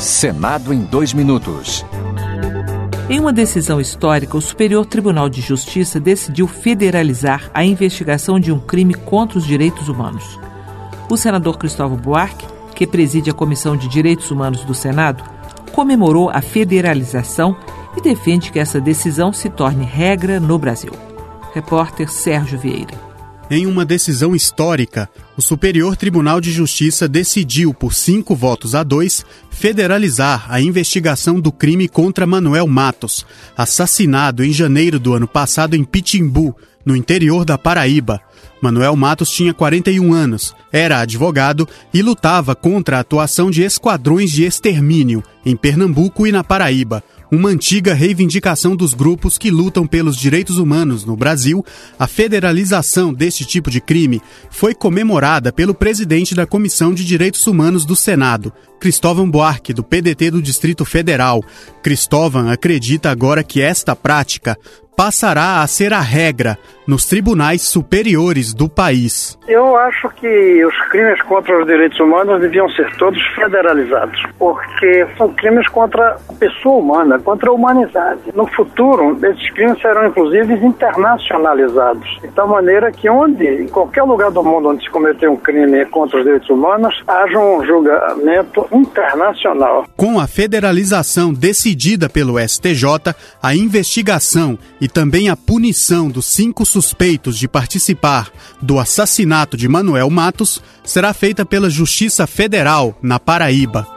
Senado em 2 minutos. Em uma decisão histórica, o Superior Tribunal de Justiça decidiu federalizar a investigação de um crime contra os direitos humanos. O senador Cristóvão Buarque, que preside a Comissão de Direitos Humanos do Senado, comemorou a federalização e defende que essa decisão se torne regra no Brasil. Repórter Sérgio Vieira. Em uma decisão histórica, o Superior Tribunal de Justiça decidiu, por 5-2, federalizar a investigação do crime contra Manuel Matos, assassinado em janeiro do ano passado em Pitimbu, no interior da Paraíba. Manuel Matos tinha 41 anos, era advogado e lutava contra a atuação de esquadrões de extermínio em Pernambuco e na Paraíba, uma antiga reivindicação dos grupos que lutam pelos direitos humanos no Brasil. A federalização deste tipo de crime foi comemorada pelo presidente da Comissão de Direitos Humanos do Senado, Cristóvão Buarque, do PDT do Distrito Federal. Cristóvão acredita agora que esta prática passará a ser a regra nos tribunais superiores do país. Eu acho que os crimes contra os direitos humanos deviam ser todos federalizados, porque são crimes contra a pessoa humana, contra a humanidade. No futuro, esses crimes serão inclusive internacionalizados, de tal maneira que em qualquer lugar do mundo onde se cometer um crime contra os direitos humanos, haja um julgamento internacional. Com a federalização decidida pelo STJ, a investigação e também a punição dos 5 suspeitos de participar do assassinato de Manuel Matos será feita pela Justiça Federal, na Paraíba.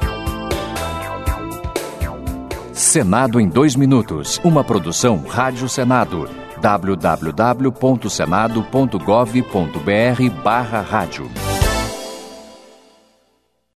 Senado em 2 minutos. Uma produção Rádio Senado. www.senado.gov.br/rádio